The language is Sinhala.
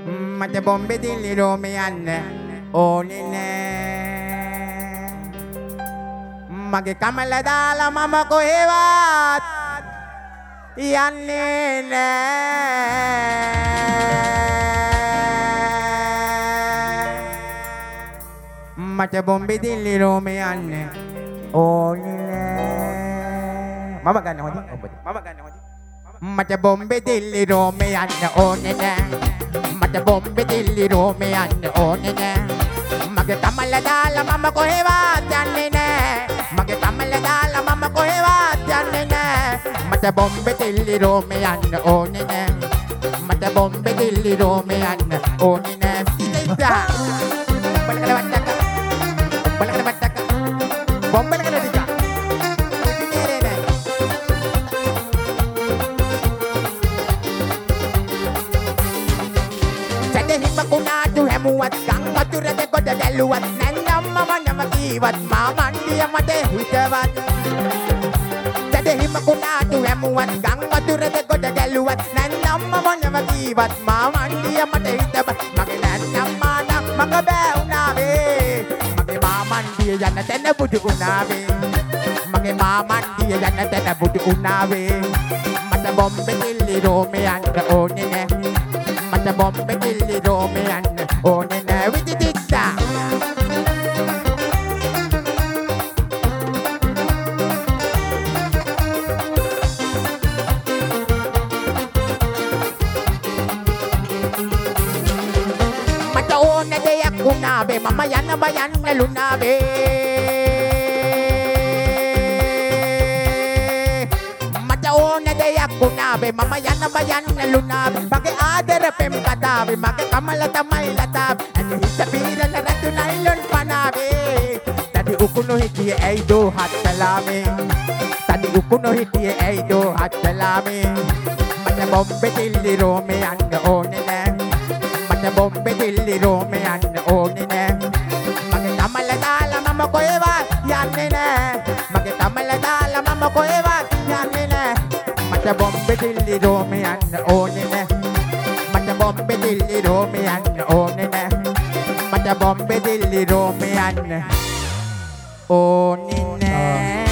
මට බොම්බේ දිල්ලි රෝමේ යන්න ඕනේ නෑ මගේ කමල දාලා මම කොහෙවත් යන්නේ නෑ මට බොම්බේ දිල්ලි රෝමේ යන්න ඕනේ නෑ මම ගන්න හොඳයි ඔබට මම ගන්න හොඳයි මට බොම්බේ දිල්ලි රෝමේ යන්න ඕනේ නෑ මට බොම්බේ දිල්ලි රෝමේ යන්න ඕනේ නෑ මගේ කමල දාලා මම කොහෙවත් යන්නේ නෑ මගේ කමල දාලා මම කොහෙවත් යන්නේ නෑ මට බොම්බේ දිල්ලි රෝමේ යන්න ඕනේ නෑ මට බොම්බේ දිල්ලි රෝමේ යන්න ඕනේ නෑ ඉතින් බලකල වට්ටක බොම්බලකල ටික කුණාටු හැමුවත් ගම් වතුරද කොට දැල්ලුවත් නැන්නම් මම නම කීවත් මා මණ්ඩිය මට හිතවත් දැදෙහිම කුණාටු හැමුවත් ගම් වතුරද කොට දැල්ලුවත් නැන්නම් මම නම කීවත් මා මණ්ඩිය මට හිතවත් මගේ නැන්නම් මානම් මග බෑ උනාවේ මගේ මා මණ්ඩිය යන තැන බුදු උනාවේ මගේ මා මණ්ඩිය යන තැන බුදු උනාවේ මට බොම්බේ දිල්ලි රෝමේ යන්න ඕනේ නෑ මට බොම්බේ දිල්ලි රෝමේ යන්න ඕනේ නෑ විදිදිත්තා මට ඕනේ දෙයක් වුණාවේ මම යන්න බයන්න ලුණාවේ ඕනේ දෙයක් වුණාවේ මම යන්න බයන්න ලුණාවේ මගේ ආදර පෙම් කතාවේ මගේ කමල තමයි ලතාවේ ඇයි හිත පීරන රතු නයිලොන් පනාවේ තඩි උකුණු හිටියේ ඇයි දෝ හත්ලාවේ තඩි උකුණු හිටියේ ඇයි දෝ හත්ලාවේ මට බොම්බේ දිල්ලි රෝමේ යන්න ඕනේ නෑ මට බොම්බේ දිල්ලි රෝමේ යන්න ඕනේ නෑ මගේ කමල දාලා මම කොහෙවත් යන්නේ නෑ මගේ කමල දාලා මම කොහෙවත් යන්නේ නෑ මට බොම්බේ දිල්ලි රෝමේ යන්න ඕනේ නෑ මට බොම්බේ දිල්ලි රෝමේ යන්න ඕනේ නෑ මට බොම්බේ දිල්ලි රෝමේ යන්න ඕනේ නෑ